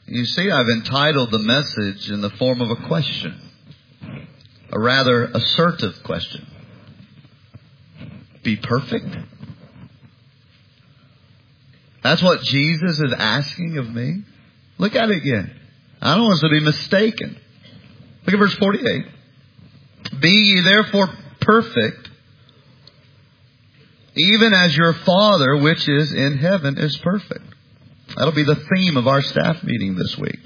You see, I've entitled the message in the form of a question. A rather assertive question. Be perfect? That's what Jesus is asking of me. Look at it again. I don't want us to be mistaken. Look at verse 48. Be ye therefore perfect, even as your Father which is in heaven is perfect. That'll be the theme of our staff meeting this week.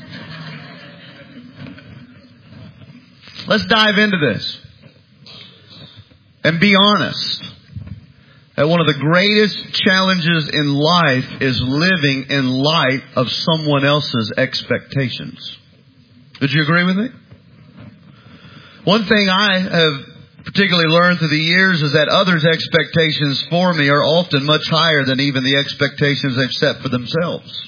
Let's dive into this and be honest that one of the greatest challenges in life is living in light of someone else's expectations. Would you agree with me? One thing I have particularly learned through the years is that others' expectations for me are often much higher than even the expectations they've set for themselves.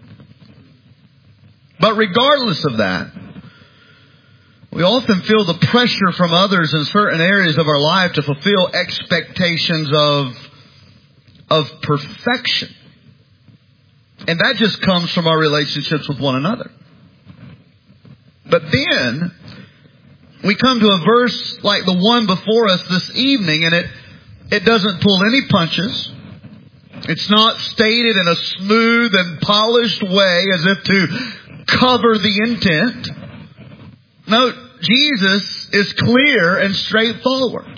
But regardless of that, we often feel the pressure from others in certain areas of our life to fulfill expectations of perfection. And that just comes from our relationships with one another. But then we come to a verse like the one before us this evening, and it doesn't pull any punches. It's not stated in a smooth and polished way as if to cover the intent. No, Jesus is clear and straightforward.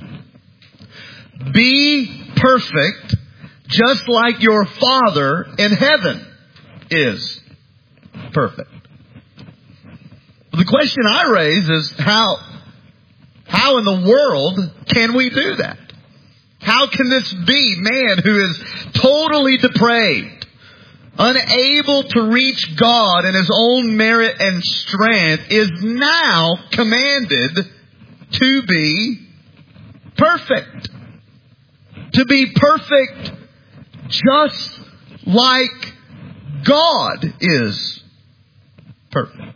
Be perfect just like your Father in heaven is perfect. The question I raise is how in the world can we do that? How can this be? Man who is totally depraved, unable to reach God in his own merit and strength, is now commanded to be perfect. To be perfect just like God is perfect.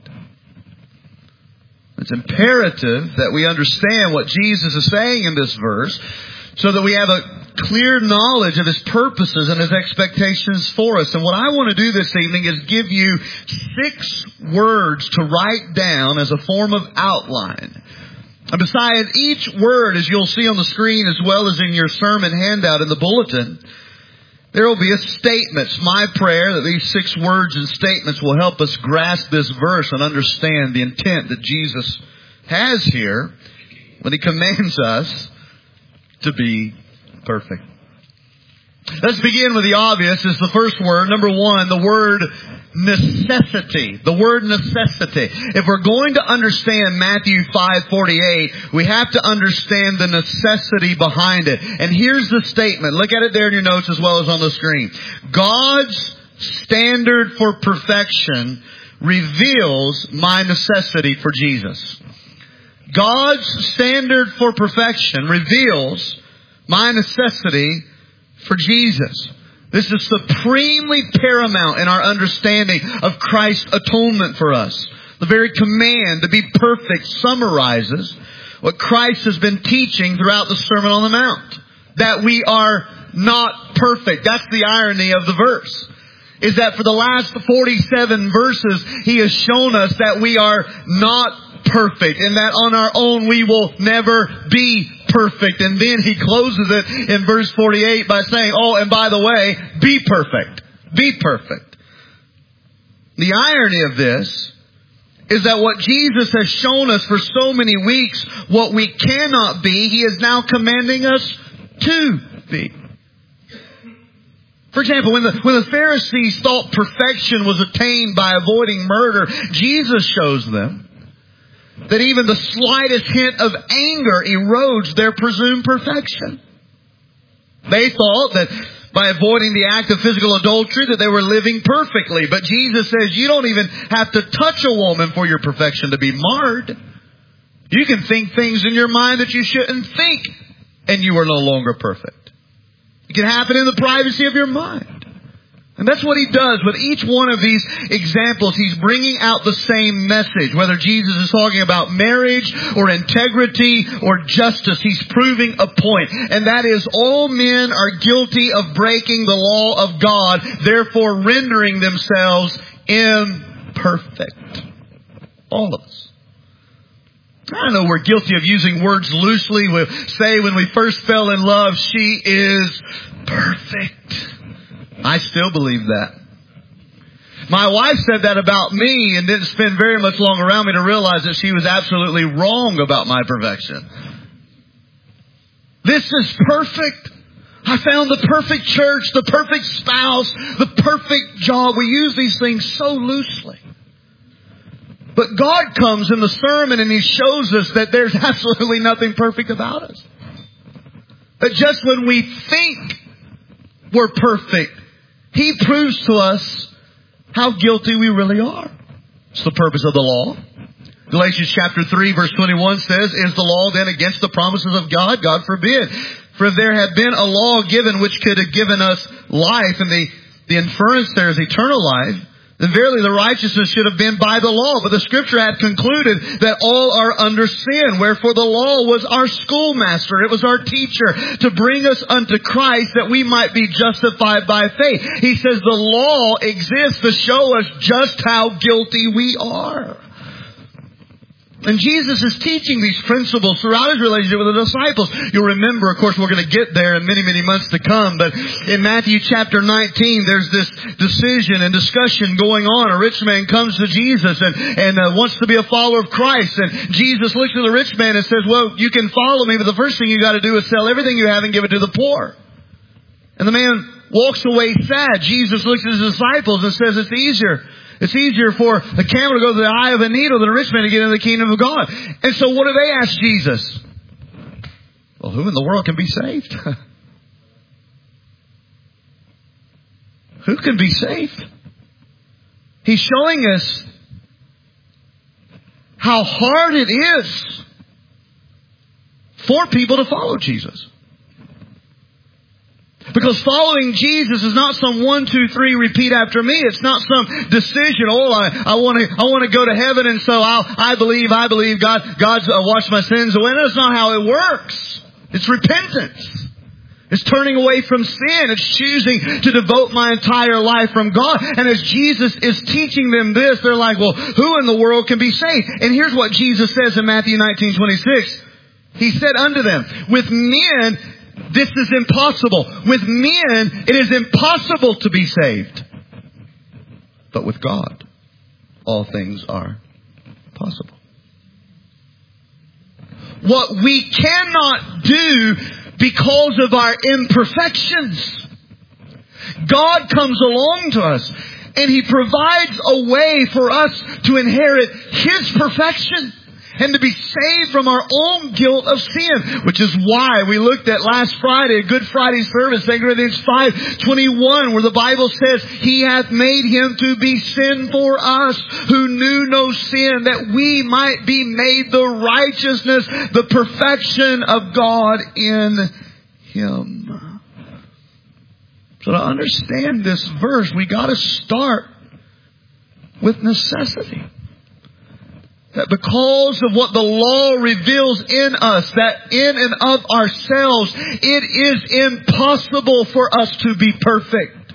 It's imperative that we understand what Jesus is saying in this verse so that we have a clear knowledge of His purposes and His expectations for us. And what I want to do this evening is give you 6 words to write down as a form of outline. And beside each word, as you'll see on the screen as well as in your sermon handout in the bulletin, there will be a statement. It's my prayer that these 6 words and statements will help us grasp this verse and understand the intent that Jesus has here when He commands us to be perfect. Let's begin with the obvious. Is the first word. Number 1, the word necessity. The word necessity. If we're going to understand Matthew 5:48, we have to understand the necessity behind it. And here's the statement. Look at it there in your notes as well as on the screen. God's standard for perfection reveals my necessity for Jesus. God's standard for perfection reveals my necessity for Jesus. This is supremely paramount in our understanding of Christ's atonement for us. The very command to be perfect summarizes what Christ has been teaching throughout the Sermon on the Mount. That we are not perfect. That's the irony of the verse. Is that for the last 47 verses, He has shown us that we are not perfect. And that on our own we will never be perfect. And then He closes it in verse 48 by saying, oh, and by the way, be perfect. Be perfect. The irony of this is that what Jesus has shown us for so many weeks, what we cannot be, He is now commanding us to be. For example, when the Pharisees thought perfection was attained by avoiding murder, Jesus shows them that even the slightest hint of anger erodes their presumed perfection. They thought that by avoiding the act of physical adultery that they were living perfectly. But Jesus says you don't even have to touch a woman for your perfection to be marred. You can think things in your mind that you shouldn't think, and you are no longer perfect. It can happen in the privacy of your mind. And that's what He does with each one of these examples. He's bringing out the same message. Whether Jesus is talking about marriage or integrity or justice, He's proving a point. And that is all men are guilty of breaking the law of God, therefore rendering themselves imperfect. perfect. All of us. I know we're guilty of using words loosely. We'll say when we first fell in love, she is perfect. I still believe that. My wife said that about me and didn't spend very much long around me to realize that she was absolutely wrong about my perfection. This is perfect. I found the perfect church, the perfect spouse, the perfect job. We use these things so loosely. But God comes in the sermon and He shows us that there's absolutely nothing perfect about us. That just when we think we're perfect, He proves to us how guilty we really are. It's the purpose of the law. Galatians chapter 3 verse 21 says, is the law then against the promises of God? God forbid. For if there had been a law given which could have given us life, and the inference there is eternal life, then verily the righteousness should have been by the law. But the Scripture hath concluded that all are under sin. Wherefore the law was our schoolmaster. It was our teacher to bring us unto Christ that we might be justified by faith. He says the law exists to show us just how guilty we are. And Jesus is teaching these principles throughout His relationship with the disciples. You'll remember, of course, we're going to get there in many, many months to come. But in Matthew chapter 19, there's this decision and discussion going on. A rich man comes to Jesus and wants to be a follower of Christ. And Jesus looks at the rich man and says, well, you can follow me, but the first thing you got to do is sell everything you have and give it to the poor. And the man walks away sad. Jesus looks at His disciples and says, it's easier for a camel to go to the eye of a needle than a rich man to get into the kingdom of God. And so what do they ask Jesus? Well, who in the world can be saved? Who can be saved? He's showing us how hard it is for people to follow Jesus. Because following Jesus is not some 1, 2, 3 repeat after me. It's not some decision. Oh, I want to go to heaven, and so I believe God's washed my sins away. That's not how it works. It's repentance. It's turning away from sin. It's choosing to devote my entire life from God. And as Jesus is teaching them this, they're like, well, who in the world can be saved? And here's what Jesus says in Matthew 19:26. He said unto them, with men, this is impossible. With men, it is impossible to be saved. But with God, all things are possible. What we cannot do because of our imperfections, God comes along to us and He provides a way for us to inherit His perfection and to be saved from our own guilt of sin. Which is why we looked at last Friday, a Good Friday service, 2 Corinthians 5:21, where the Bible says, He hath made Him to be sin for us, who knew no sin, that we might be made the righteousness, the perfection of God in Him. So to understand this verse, we got to start with necessity. That because of what the law reveals in us, that in and of ourselves, it is impossible for us to be perfect.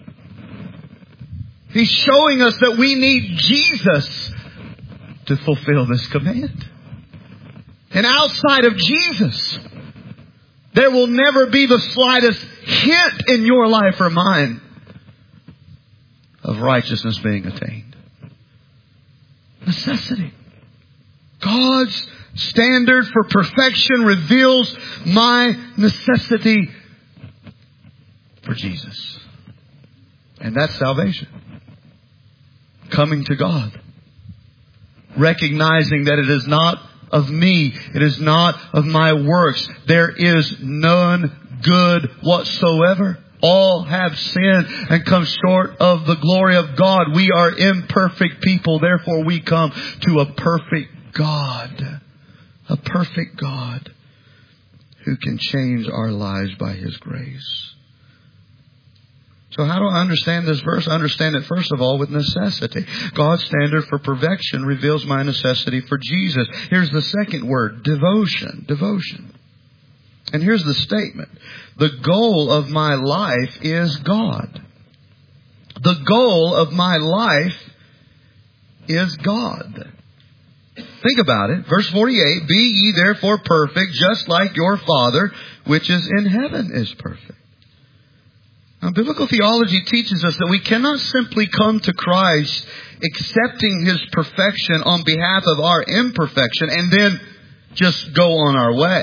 He's showing us that we need Jesus to fulfill this command. And outside of Jesus, there will never be the slightest hint in your life or mine of righteousness being attained. Necessity. God's standard for perfection reveals my necessity for Jesus. And that's salvation. Coming to God. Recognizing that it is not of me. It is not of my works. There is none good whatsoever. All have sinned and come short of the glory of God. We are imperfect people. Therefore we come to a perfect God. A perfect God who can change our lives by His grace. So how do I understand this verse? I understand it first of all with necessity. God's standard for perfection reveals my necessity for Jesus. Here's the second word, devotion. Devotion. And here's the statement. The goal of my life is God. The goal of my life is God. Think about it. Verse 48, be ye therefore perfect, just like your Father, which is in heaven, is perfect. Now, biblical theology teaches us that we cannot simply come to Christ accepting His perfection on behalf of our imperfection and then just go on our way.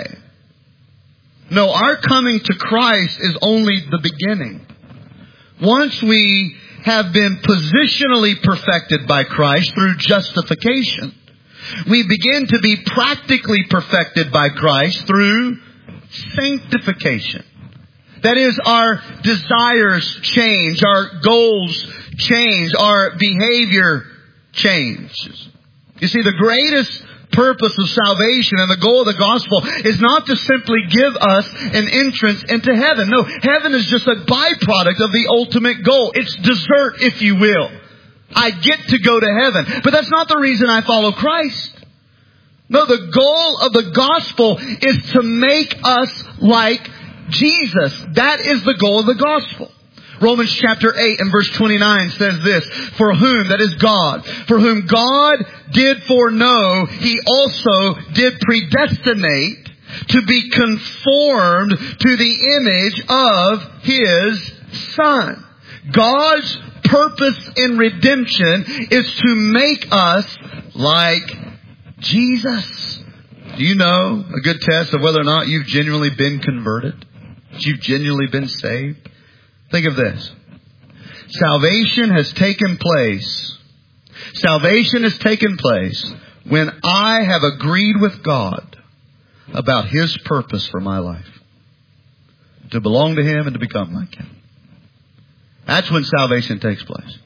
No, our coming to Christ is only the beginning. Once we have been positionally perfected by Christ through justification, we begin to be practically perfected by Christ through sanctification. That is, our desires change, our goals change, our behavior changes. You see, the greatest purpose of salvation and the goal of the gospel is not to simply give us an entrance into heaven. No, heaven is just a byproduct of the ultimate goal. It's dessert, if you will. I get to go to heaven. But that's not the reason I follow Christ. No, the goal of the gospel is to make us like Jesus. That is the goal of the gospel. Romans chapter 8 and verse 29 says this, for whom, that is God, for whom God did foreknow, He also did predestinate to be conformed to the image of His Son. God's purpose in redemption is to make us like Jesus. Do you know a good test of whether or not you've genuinely been converted? That you've genuinely been saved? Think of this. Salvation has taken place. Salvation has taken place when I have agreed with God about His purpose for my life. To belong to Him and to become like Him. That's when salvation takes place.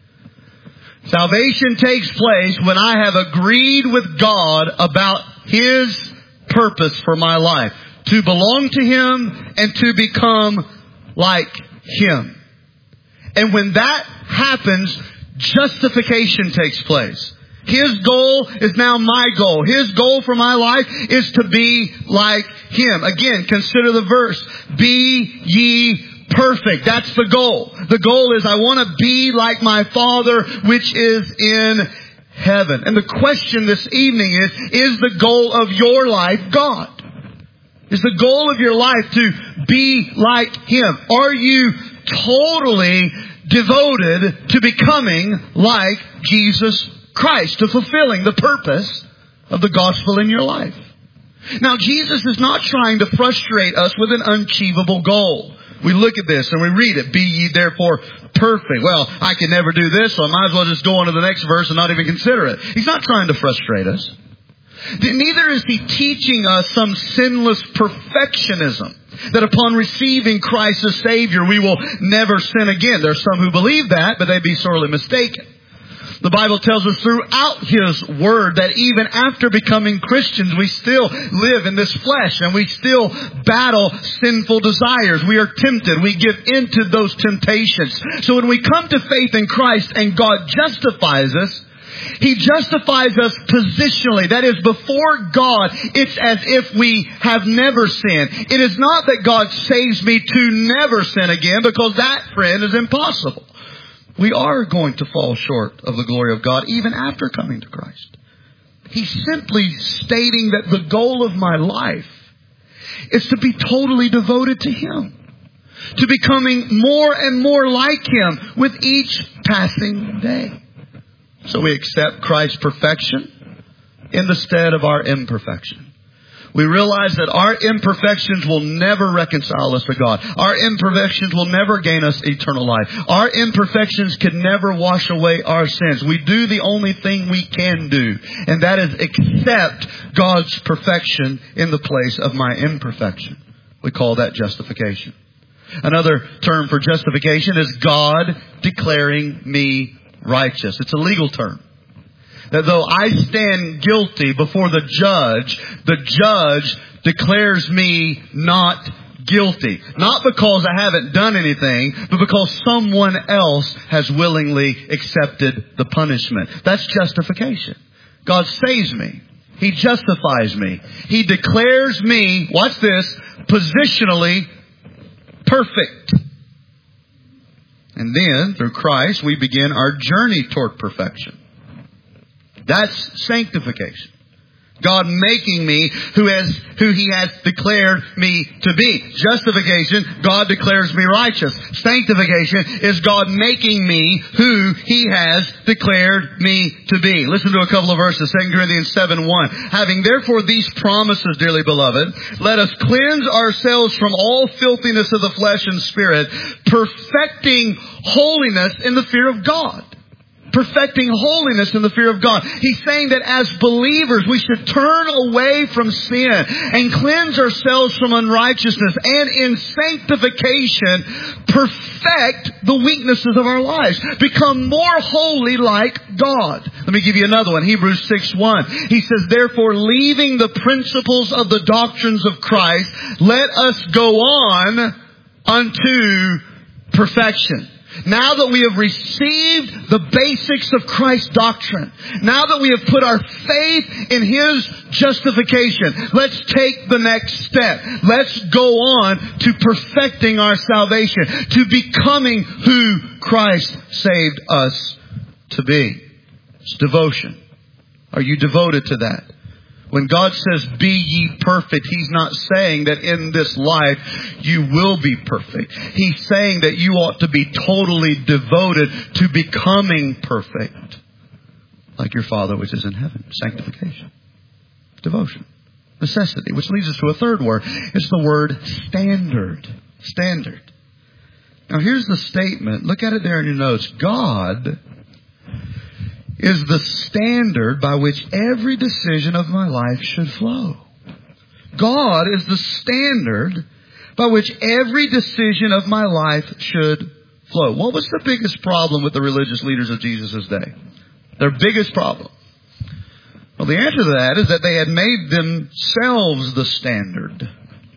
Salvation takes place when I have agreed with God about His purpose for my life. To belong to Him and to become like Him. And when that happens, justification takes place. His goal is now my goal. His goal for my life is to be like Him. Again, consider the verse. Be ye perfect. That's the goal. The goal is I want to be like my Father which is in heaven. And the question this evening is the goal of your life God? Is the goal of your life to be like Him? Are you totally devoted to becoming like Jesus Christ, to fulfilling the purpose of the gospel in your life? Now, Jesus is not trying to frustrate us with an unachievable goal. We look at this and we read it. Be ye therefore perfect. Well, I can never do this, so I might as well just go on to the next verse and not even consider it. He's not trying to frustrate us. Neither is He teaching us some sinless perfectionism, that upon receiving Christ as Savior, we will never sin again. There are some who believe that, but they'd be sorely mistaken. The Bible tells us throughout His Word that even after becoming Christians, we still live in this flesh and we still battle sinful desires. We are tempted. We give into those temptations. So when we come to faith in Christ and God justifies us, He justifies us positionally. That is, before God, it's as if we have never sinned. It is not that God saves me to never sin again, because that, friend, is impossible. We are going to fall short of the glory of God even after coming to Christ. He's simply stating that the goal of my life is to be totally devoted to Him, to becoming more and more like Him with each passing day. So we accept Christ's perfection in the stead of our imperfection. We realize that our imperfections will never reconcile us to God. Our imperfections will never gain us eternal life. Our imperfections can never wash away our sins. We do the only thing we can do, and that is accept God's perfection in the place of my imperfection. We call that justification. Another term for justification is God declaring me righteous. It's a legal term. That though I stand guilty before the judge declares me not guilty. Not because I haven't done anything, but because someone else has willingly accepted the punishment. That's justification. God saves me. He justifies me. He declares me, watch this, positionally perfect. And then, through Christ, we begin our journey toward perfection. That's sanctification. God making me who He has declared me to be. Justification, God declares me righteous. Sanctification is God making me who He has declared me to be. Listen to a couple of verses. 2 Corinthians 7:1. Having therefore these promises, dearly beloved, let us cleanse ourselves from all filthiness of the flesh and spirit, perfecting holiness in the fear of God. Perfecting holiness in the fear of God. He's saying that as believers, we should turn away from sin and cleanse ourselves from unrighteousness, and in sanctification, perfect the weaknesses of our lives. Become more holy like God. Let me give you another one. Hebrews 6:1. He says, therefore, leaving the principles of the doctrines of Christ, let us go on unto perfection. Now that we have received the basics of Christ's doctrine, now that we have put our faith in His justification, let's take the next step. Let's go on to perfecting our salvation, to becoming who Christ saved us to be. It's devotion. Are you devoted to that? When God says, be ye perfect, He's not saying that in this life you will be perfect. He's saying that you ought to be totally devoted to becoming perfect, like your Father which is in heaven. Sanctification. Devotion. Necessity. Which leads us to a third word. It's the word standard. Standard. Now here's the statement. Look at it there in your notes. God is the standard by which every decision of my life should flow. God is the standard by which every decision of my life should flow. What was the biggest problem with the religious leaders of Jesus' day? Their biggest problem? Well, the answer to that is that they had made themselves the standard.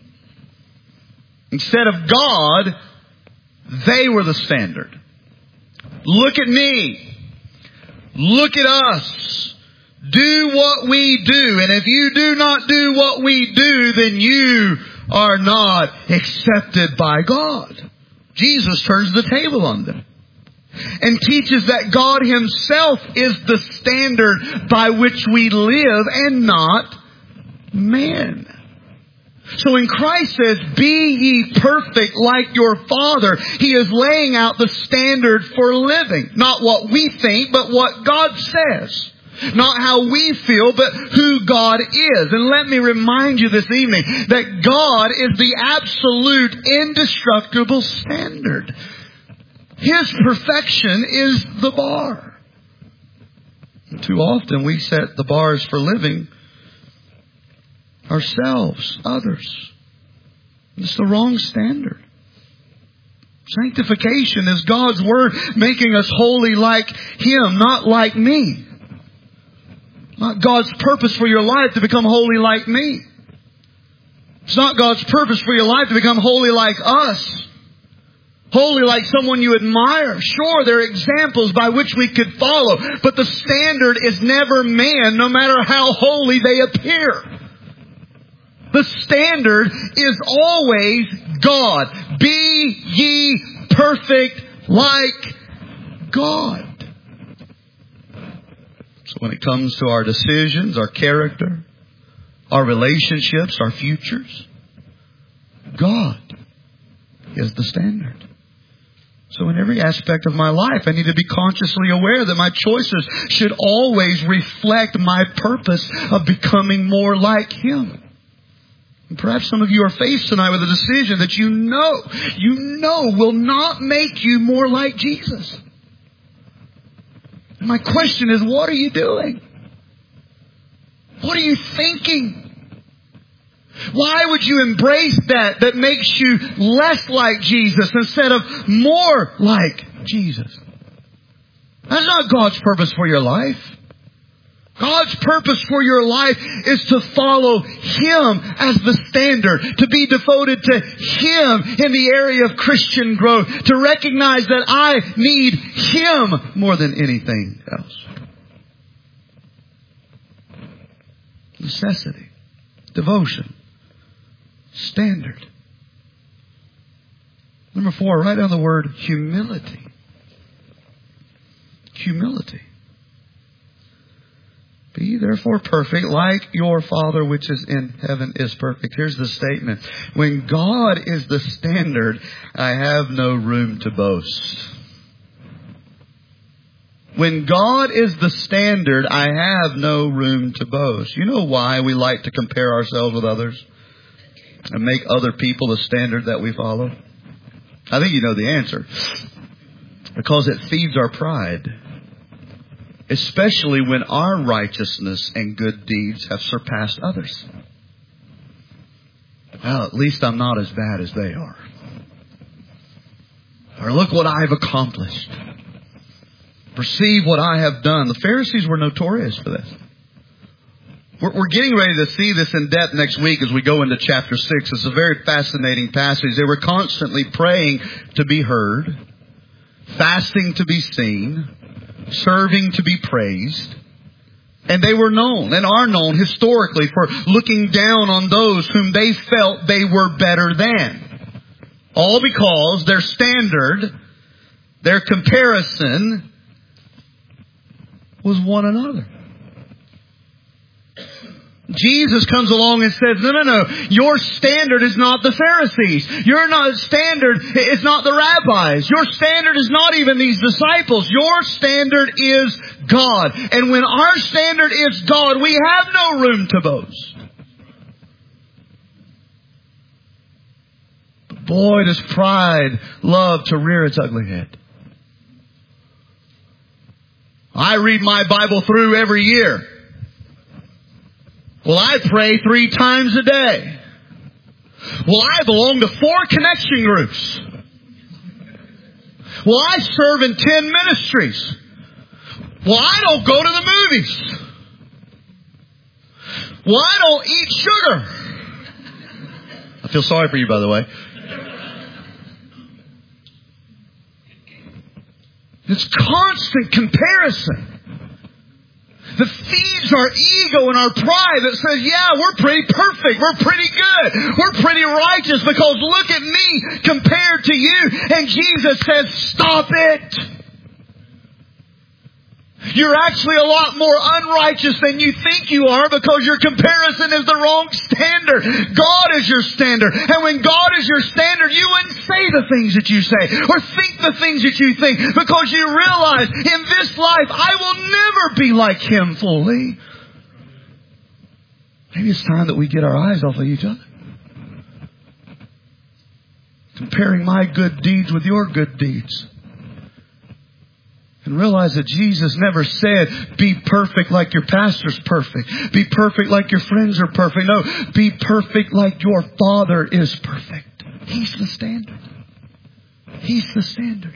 Instead of God, they were the standard. Look at me. Look at us. Do what we do. And if you do not do what we do, then you are not accepted by God. Jesus turns the table on them and teaches that God Himself is the standard by which we live and not man. So when Christ says, be ye perfect like your Father, He is laying out the standard for living. Not what we think, but what God says. Not how we feel, but who God is. And let me remind you this evening that God is the absolute, indestructible standard. His perfection is the bar. Too often we set the bars for living ourselves, others. It's the wrong standard. Sanctification is God's Word making us holy like Him, not like me. Not God's purpose for your life to become holy like me. It's not God's purpose for your life to become holy like us. Holy like someone you admire. Sure, there are examples by which we could follow, but the standard is never man, no matter how holy they appear. The standard is always God. Be ye perfect like God. So when it comes to our decisions, our character, our relationships, our futures, God is the standard. So in every aspect of my life, I need to be consciously aware that my choices should always reflect my purpose of becoming more like Him. Perhaps some of you are faced tonight with a decision that you know will not make you more like Jesus. My question is, what are you doing? What are you thinking? Why would you embrace that makes you less like Jesus instead of more like Jesus? That's not God's purpose for your life. God's purpose for your life is to follow Him as the standard, to be devoted to Him in the area of Christian growth, to recognize that I need Him more than anything else. Necessity, devotion, standard. Number 4, write down the word humility. Humility. Be therefore perfect, like your Father which is in heaven is perfect. Here's the statement. When God is the standard, I have no room to boast. When God is the standard, I have no room to boast. You know why we like to compare ourselves with others and make other people the standard that we follow? I think you know the answer. Because it feeds our pride. Especially when our righteousness and good deeds have surpassed others. Well, at least I'm not as bad as they are. Or look what I've accomplished. Perceive what I have done. The Pharisees were notorious for this. We're getting ready to see this in depth next week as we go into chapter 6. It's a very fascinating passage. They were constantly praying to be heard, fasting to be seen, serving to be praised. And they were known and are known historically for looking down on those whom they felt they were better than. All because their standard, their comparison was one another. Jesus comes along and says, no. Your standard is not the Pharisees. Your standard is not the rabbis. Your standard is not even these disciples. Your standard is God. And when our standard is God, we have no room to boast. But boy, does pride love to rear its ugly head. I read my Bible through every year. Well, I pray 3 times a day. Well, I belong to 4 connection groups. Well, I serve in 10 ministries. Well, I don't go to the movies. Well, I don't eat sugar. I feel sorry for you, by the way. It's constant comparison that feeds our ego and our pride that says, yeah, we're pretty perfect. We're pretty good. We're pretty righteous because look at me compared to you. And Jesus says, stop it. You're actually a lot more unrighteous than you think you are because your comparison is the wrong standard. God is your standard. And when God is your standard, you wouldn't say the things that you say or think the things that you think because you realize in this life, I will never be like Him fully. Maybe it's time that we get our eyes off of each other. Comparing my good deeds with your good deeds. And realize that Jesus never said, be perfect like your pastor's perfect. Be perfect like your friends are perfect. No, be perfect like your Father is perfect. He's the standard. He's the standard.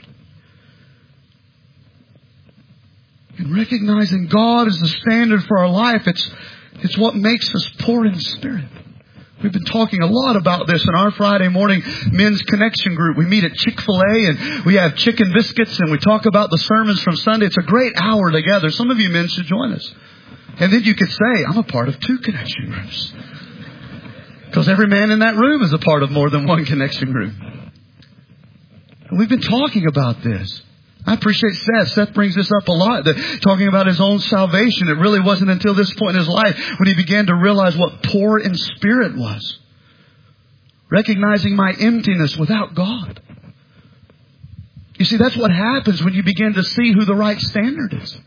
And recognizing God as the standard for our life, it's what makes us poor in spirit. We've been talking a lot about this in our Friday morning men's connection group. We meet at Chick-fil-A and we have chicken biscuits and we talk about the sermons from Sunday. It's a great hour together. Some of you men should join us. And then you could say, I'm a part of 2 connection groups. Because every man in that room is a part of more than 1 connection group. And we've been talking about this. I appreciate Seth. Seth brings this up a lot, talking about his own salvation. It really wasn't until this point in his life when he began to realize what poor in spirit was. Recognizing my emptiness without God. You see, that's what happens when you begin to see who the right standard is.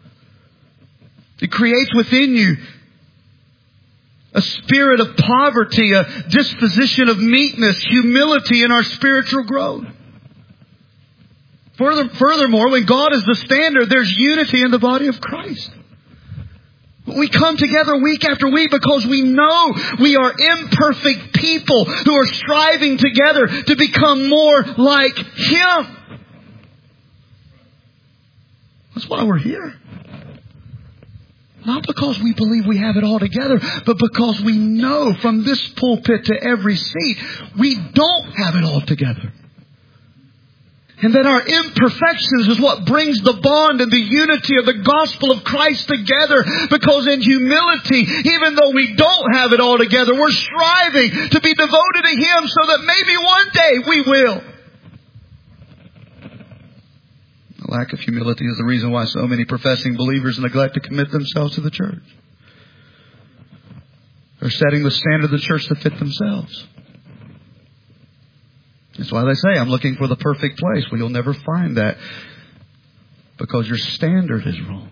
It creates within you a spirit of poverty, a disposition of meekness, humility in our spiritual growth. Furthermore, when God is the standard, there's unity in the body of Christ. We come together week after week because we know we are imperfect people who are striving together to become more like Him. That's why we're here. Not because we believe we have it all together, but because we know from this pulpit to every seat, we don't have it all together. And that our imperfections is what brings the bond and the unity of the gospel of Christ together. Because in humility, even though we don't have it all together, we're striving to be devoted to Him so that maybe one day we will. lack of humility is the reason why so many professing believers neglect to commit themselves to the church. They're setting the standard of the church to fit themselves. That's why they say, I'm looking for the perfect place. Well, you'll never find that because your standard is wrong.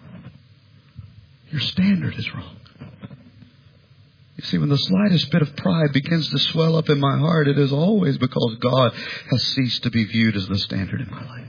Your standard is wrong. You see, when the slightest bit of pride begins to swell up in my heart, it is always because God has ceased to be viewed as the standard in my life.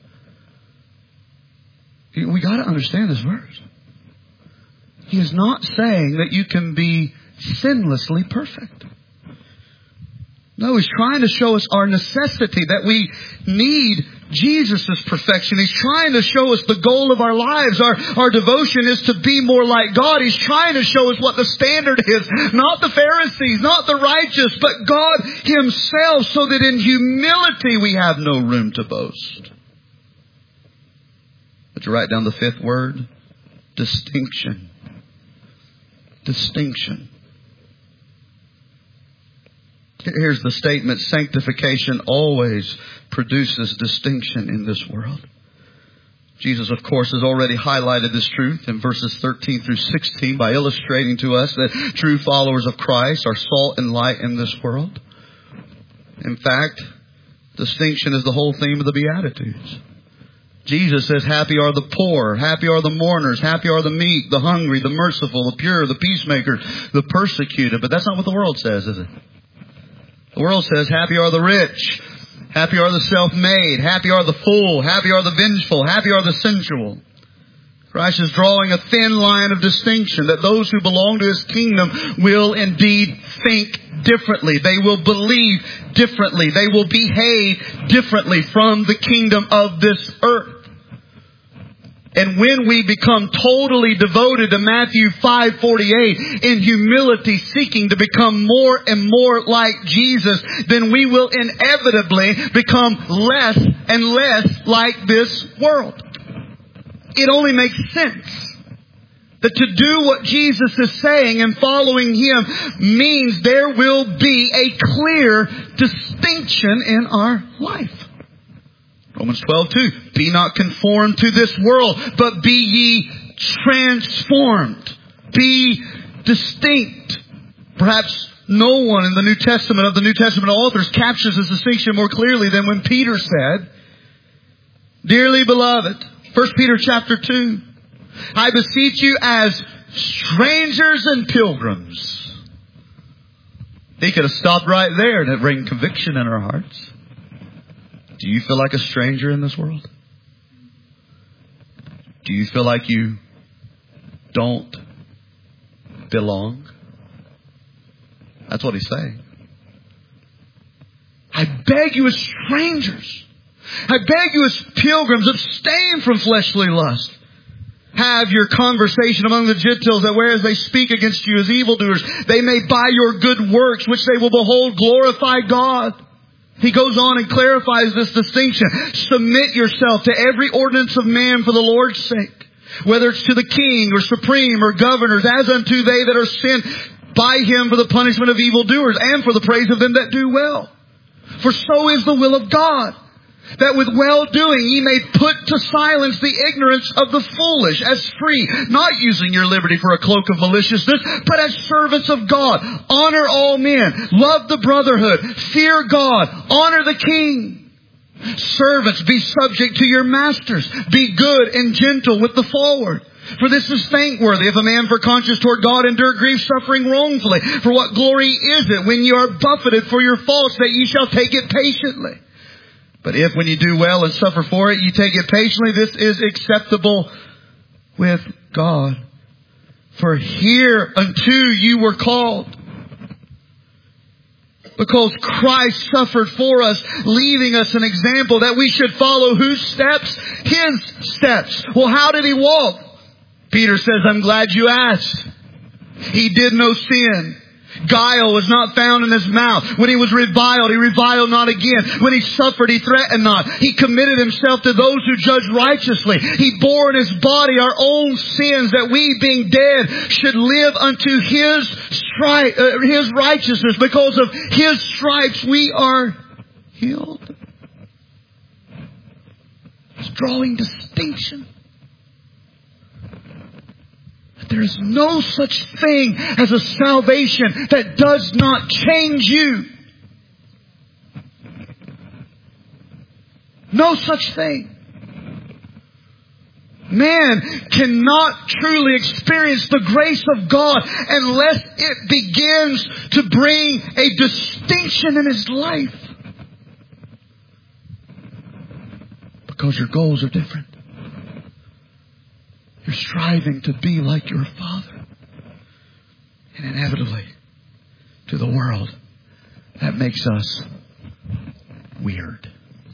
We got to understand this verse. He is not saying that you can be sinlessly perfect. No, He's trying to show us our necessity, that we need Jesus' perfection. He's trying to show us the goal of our lives. Our devotion is to be more like God. He's trying to show us what the standard is. Not the Pharisees, not the righteous, but God Himself, so that in humility we have no room to boast. Would you write down the fifth word? Distinction. Distinction. Here's the statement. Sanctification always produces distinction in this world. Jesus, of course, has already highlighted this truth in verses 13 through 16 by illustrating to us that true followers of Christ are salt and light in this world. In fact, distinction is the whole theme of the Beatitudes. Jesus says, happy are the poor, happy are the mourners, happy are the meek, the hungry, the merciful, the pure, the peacemakers, the persecuted. But that's not what the world says, is it? The world says, happy are the rich, happy are the self-made, happy are the full, happy are the vengeful, happy are the sensual. Christ is drawing a thin line of distinction that those who belong to His kingdom will indeed think differently. They will believe differently. They will behave differently from the kingdom of this earth. And when we become totally devoted to Matthew 5:48 in humility, seeking to become more and more like Jesus, then we will inevitably become less and less like this world. It only makes sense that to do what Jesus is saying and following Him means there will be a clear distinction in our life. Romans 12:2. Be not conformed to this world, but be ye transformed. Be distinct. Perhaps no one in the New Testament, of the New Testament authors, captures this distinction more clearly than when Peter said, Dearly beloved, 1 Peter chapter 2, I beseech you as strangers and pilgrims. He could have stopped right there and it bring conviction in our hearts. Do you feel like a stranger in this world? Do you feel like you don't belong? That's what he's saying. I beg you as strangers. I beg you as pilgrims, abstain from fleshly lust. Have your conversation among the Gentiles, that whereas they speak against you as evildoers, they may by your good works, which they will behold, glorify God. He goes on and clarifies this distinction. Submit yourself to every ordinance of man for the Lord's sake, whether it's to the king or supreme or governors, as unto they that are sent by Him for the punishment of evildoers and for the praise of them that do well. For so is the will of God, that with well-doing ye may put to silence the ignorance of the foolish, as free, not using your liberty for a cloak of maliciousness, but as servants of God. Honor all men. Love the brotherhood. Fear God. Honor the king. Servants, be subject to your masters. Be good and gentle with the forward. For this is thankworthy, if a man for conscience toward God endure grief, suffering wrongfully. For what glory is it when ye are buffeted for your faults, that ye shall take it patiently? But if when you do well and suffer for it, you take it patiently, this is acceptable with God. For hereunto you were called. Because Christ suffered for us, leaving us an example that we should follow whose steps? His steps. Well, how did He walk? Peter says, I'm glad you asked. He did no sin. Guile was not found in His mouth. When He was reviled, He reviled not again. When He suffered, He threatened not. He committed Himself to those who judge righteously. He bore in His body our own sins, that we, being dead, should live unto His righteousness. Because of His stripes we are healed. As drawing distinction. There is no such thing as a salvation that does not change you. No such thing. Man cannot truly experience the grace of God unless it begins to bring a distinction in his life. Because your goals are different. You're striving to be like your Father. And inevitably, to the world, that makes us weird.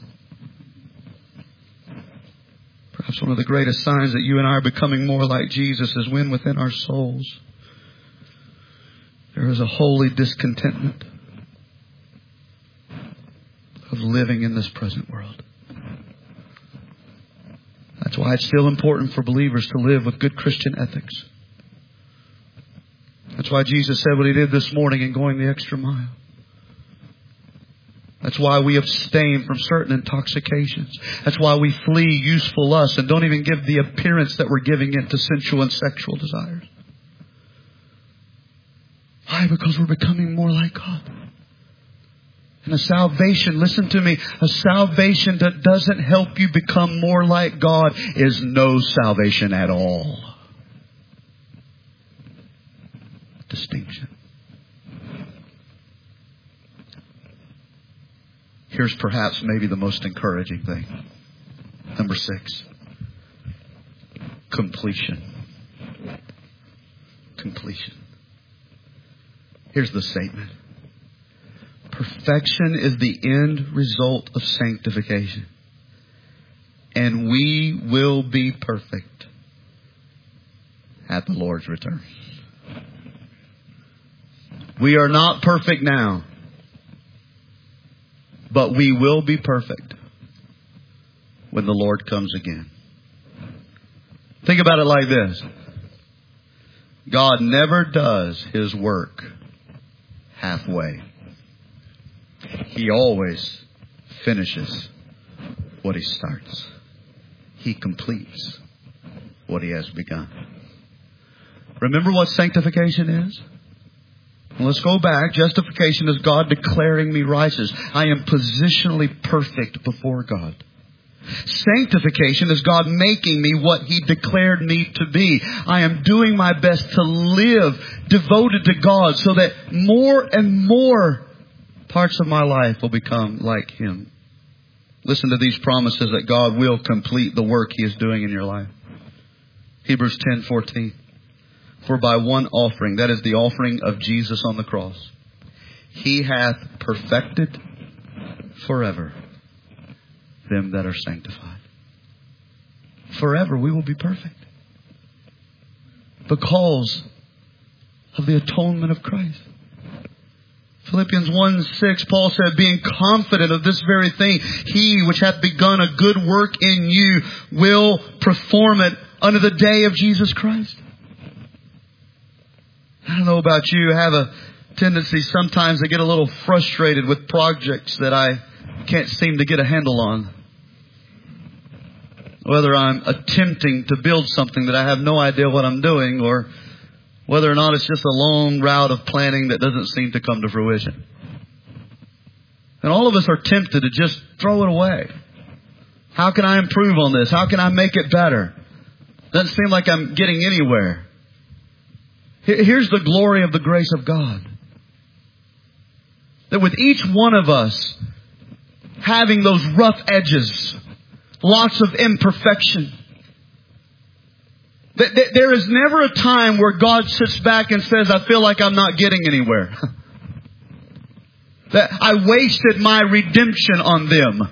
Perhaps one of the greatest signs that you and I are becoming more like Jesus is when within our souls there is a holy discontentment of living in this present world. That's why it's still important for believers to live with good Christian ethics. That's why Jesus said what He did this morning in going the extra mile. That's why we abstain from certain intoxications. That's why we flee useful lusts and don't even give the appearance that we're giving it to sensual and sexual desires. Why? Because we're becoming more like God. And a salvation, listen to me, a salvation that doesn't help you become more like God is no salvation at all. Distinction. Here's perhaps maybe the most encouraging thing. Number 6. Completion. Completion. Here's the statement. Perfection is the end result of sanctification. And we will be perfect at the Lord's return. We are not perfect now. But we will be perfect when the Lord comes again. Think about it like this. God never does His work halfway. He always finishes what He starts. He completes what He has begun. Remember what sanctification is? Let's go back. Justification is God declaring me righteous. I am positionally perfect before God. Sanctification is God making me what He declared me to be. I am doing my best to live devoted to God so that more and more parts of my life will become like Him. Listen to these promises that God will complete the work He is doing in your life. Hebrews 10:14. For by one offering, that is the offering of Jesus on the cross, He hath perfected forever them that are sanctified. Forever we will be perfect. Because of the atonement of Christ. Philippians 1:6, Paul said, being confident of this very thing, He which hath begun a good work in you will perform it unto the day of Jesus Christ. I don't know about you, I have a tendency sometimes to get a little frustrated with projects that I can't seem to get a handle on. Whether I'm attempting to build something that I have no idea what I'm doing, or whether or not it's just a long route of planning that doesn't seem to come to fruition. And all of us are tempted to just throw it away. How can I improve on this? How can I make it better? Doesn't seem like I'm getting anywhere. Here's the glory of the grace of God. That with each one of us having those rough edges, lots of imperfection, that there is never a time where God sits back and says, I feel like I'm not getting anywhere. That I wasted my redemption on them.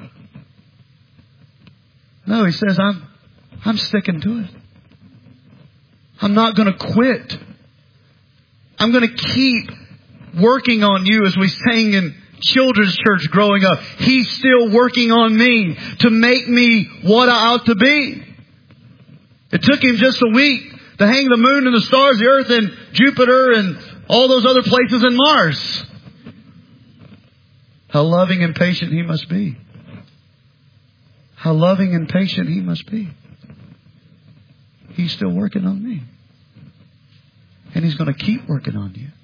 No, He says, I'm sticking to it. I'm not going to quit. I'm going to keep working on you, as we sang in children's church growing up. He's still working on me to make me what I ought to be. It took Him just a week to hang the moon and the stars, the earth and Jupiter and all those other places in Mars. How loving and patient He must be. how loving and patient He must be. He's still working on me. And He's going to keep working on you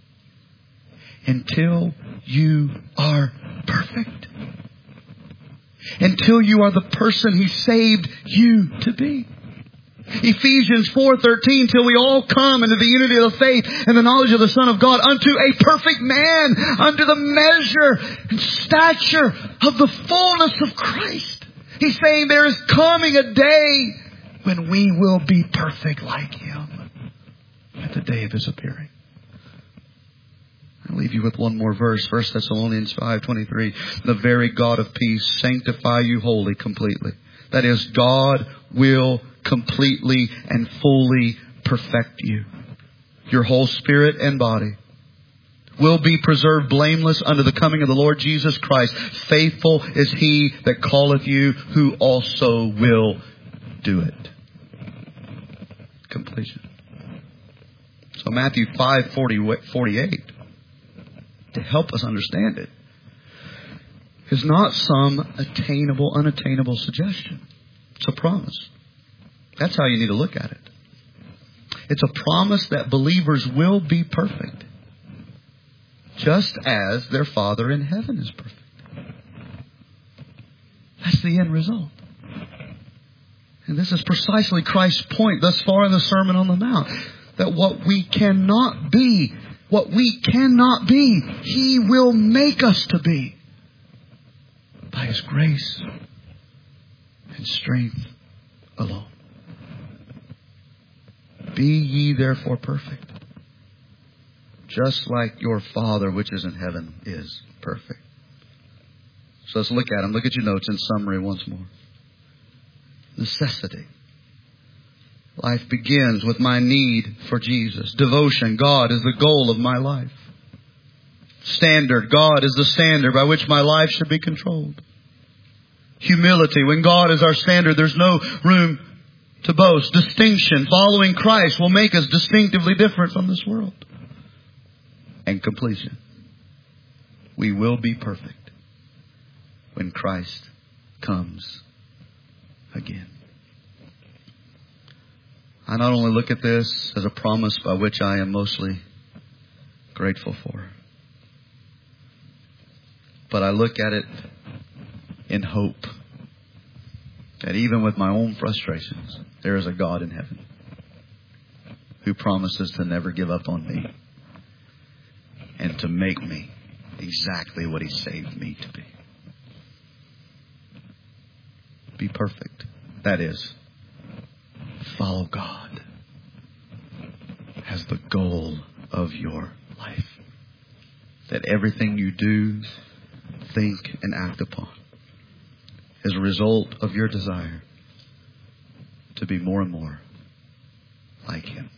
until you are perfect. Until you are the person He saved you to be. Ephesians 4:13, till we all come into the unity of the faith and the knowledge of the Son of God, unto a perfect man, unto the measure and stature of the fullness of Christ. He's saying there is coming a day when we will be perfect like Him at the day of His appearing. I'll leave you with one more verse, 1 Thessalonians 5:23. The very God of peace sanctify you wholly, completely. That is, God will completely and fully perfect you. Your whole spirit and body will be preserved blameless unto the coming of the Lord Jesus Christ. Faithful is He that calleth you, who also will do it. Completion. So Matthew 5:48, to help us understand it, is not some unattainable suggestion. It's a promise. That's how you need to look at it. It's a promise that believers will be perfect, just as their Father in heaven is perfect. That's the end result. And this is precisely Christ's point thus far in the Sermon on the Mount. That what we cannot be, He will make us to be by His grace and strength alone. Be ye therefore perfect, just like your Father which is in heaven is perfect. So let's look at them. Look at your notes in summary once more. Necessity. Life begins with my need for Jesus. Devotion. God is the goal of my life. Standard. God is the standard by which my life should be controlled. Humility. When God is our standard, there's no room to boast. Distinction. Following Christ will make us distinctively different from this world. And completion. We will be perfect when Christ comes again. I not only look at this as a promise by which I am mostly grateful for, but I look at it in hope that even with my own frustrations, there is a God in heaven who promises to never give up on me and to make me exactly what He saved me to be. Be perfect. That is, follow God as the goal of your life. That everything you do, think, and act upon is a result of your desire to be more and more like Him.